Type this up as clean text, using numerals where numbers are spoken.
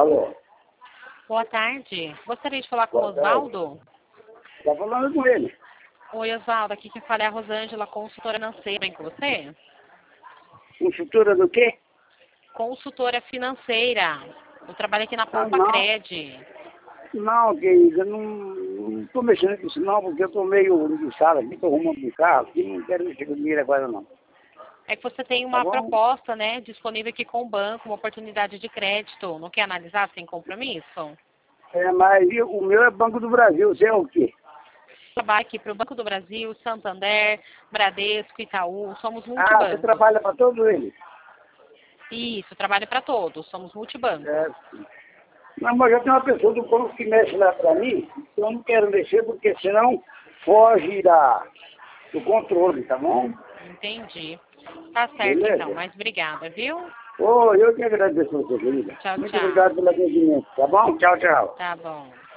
Alô? Boa tarde. Gostaria de falar com o Boa tarde. Osvaldo? Tá falando com ele. Oi, Osvaldo. Aqui quem fala é a Rosângela, consultora financeira. Bem com você? Consultora do quê? Consultora financeira. Eu trabalho aqui na Ah, Poupa não. Cred. Não, querida, não tô mexendo com isso não, porque eu tô meio enguiçado aqui, tô arrumando um carro aqui, não quero mexer com dinheiro agora não. É que você tem Tá uma bom? proposta, né, disponível aqui com o banco, uma oportunidade de crédito. Não quer analisar sem compromisso? Mas o meu é Banco do Brasil, você é o quê? Trabalho aqui para o Banco do Brasil, Santander, Bradesco, Itaú. Somos Ah, você multibancos. trabalha para todos eles? Isso, trabalho para todos. Somos multibancos. É. Não, mas já tem uma pessoa do banco que mexe lá para mim, eu não quero mexer porque senão foge do controle, tá bom? Entendi. Tá certo, Beleza? então. Mas obrigada, viu? Oh, eu que agradeço a você, querida. Tchau, Muito tchau. obrigado pelo atendimento, tá bom? Tchau, tchau. Tá bom.